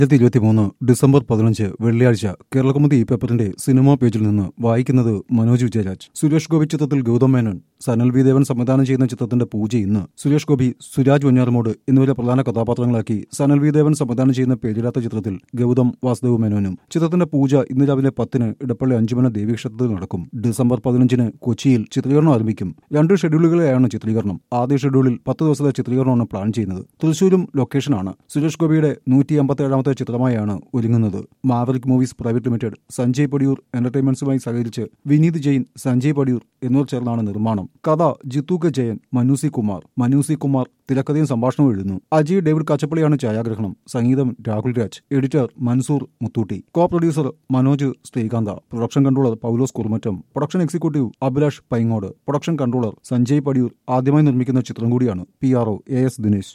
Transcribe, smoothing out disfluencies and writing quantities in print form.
2023 December 15 വെള്ളിയാഴ്ച കേരളകൗമുദി ഈ പേപ്പറിന്റെ സിനിമാ പേജിൽ നിന്ന് വായിക്കുന്നത് മനോജ് വിജയരാജ്. സുരേഷ് ഗോപി ചിത്രത്തിൽ ഗൗതം മേനോൻ, സനൽ വി ദേവൻ സംവിധാനം ചെയ്യുന്ന ചിത്രത്തിന്റെ പൂജ ഇന്ന്. സുരേഷ് ഗോപി, സുരാജ് വെഞ്ഞാറമൂട് എന്നിവരെ പ്രധാന കഥാപാത്രങ്ങളാക്കി സനൽ വി ദേവൻ സംവിധാനം ചെയ്യുന്ന പേരിടാത്ത ചിത്രത്തിൽ ഗൗതം വാസുദേവ് മേനോനും. ചിത്രത്തിന്റെ പൂജ ഇന്ന് രാവിലെ 10-ന് ഇടപ്പള്ളി അഞ്ചുമന ദേവീക്ഷേത്രത്തിൽ നടക്കും. ഡിസംബർ 15-ന് കൊച്ചിയിൽ ചിത്രീകരണം ആരംഭിക്കും. 2 ഷെഡ്യൂളുകളിലായാണ് ചിത്രീകരണം. ആദ്യ ഷെഡ്യൂളിൽ 10 ദിവസത്തെ ചിത്രീകരണമാണ് പ്ലാൻ ചെയ്യുന്നത്. തൃശൂരും ലൊക്കേഷനാണ്. സുരേഷ് ഗോപിയുടെ 157ാമത്തെ ചിത്രമായാണ് ഒരുങ്ങുന്നത്. Maverick Movies private limited, Sanjay Padiyoor എന്റർടൈൻമെന്റ്സുമായി സഹകരിച്ച് വിനീത് ജെയിൻ, സഞ്ജയ് പടിയൂർ എന്നിവർ ചേർന്നാണ് നിർമ്മാണം. കഥ ജിത്തു കെ ജയൻ, മനൂസി കുമാർ തിരക്കഥയും സംഭാഷണവും എഴുതുന്നു. അജയ് ഡേവിഡ് കാച്ചപ്പള്ളിയാണ് ഛായാഗ്രഹണം. സംഗീതം Rahul Raj. Editor Mansoor Muthutty. Co producer Manoj Sreekanth. Production controller Paulose Kurumattam. Production executive Abhilash Paingode. Production controller Sanjay Padiyoor. ആദ്യമായി നിർമ്മിക്കുന്ന ചിത്രം കൂടിയാണ്. PRO AS Dinesh.